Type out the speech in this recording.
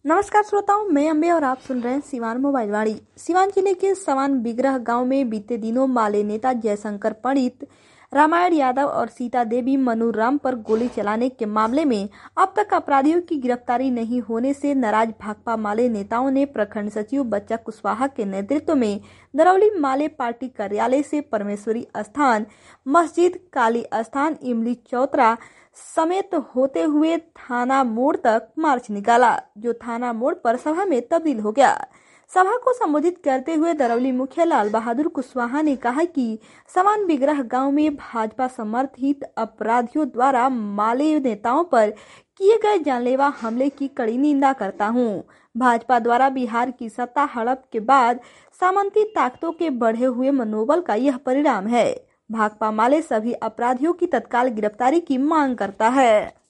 नमस्कार श्रोताओं, मैं अम्बे और आप सुन रहे हैं सिवान मोबाइल वाणी। सिवान जिले के सवान बिगरह गांव में बीते दिनों माले नेता जयशंकर पंडित, रामायण यादव और सीता देवी मनूराम पर गोली चलाने के मामले में अब तक अपराधियों की गिरफ्तारी नहीं होने से नाराज भाकपा माले नेताओं ने प्रखंड सचिव बच्चा कुशवाहा के नेतृत्व में दरौली माले पार्टी कार्यालय से परमेश्वरी स्थान, मस्जिद, काली स्थान, इमली चौतरा समेत होते हुए थाना मोड़ तक मार्च निकाला, जो थाना मोड़ पर सभा में तब्दील हो गया। सभा को संबोधित करते हुए दरौली मुखिया लाल बहादुर कुशवाहा ने कहा कि सवान बिगरह गांव में भाजपा समर्थित अपराधियों द्वारा माले नेताओं पर किए गए जानलेवा हमले की कड़ी निंदा करता हूं। भाजपा द्वारा बिहार की सत्ता हड़प के बाद सामंती ताकतों के बढ़े हुए मनोबल का यह परिणाम है। भाकपा माले सभी अपराधियों की तत्काल गिरफ्तारी की मांग करता है।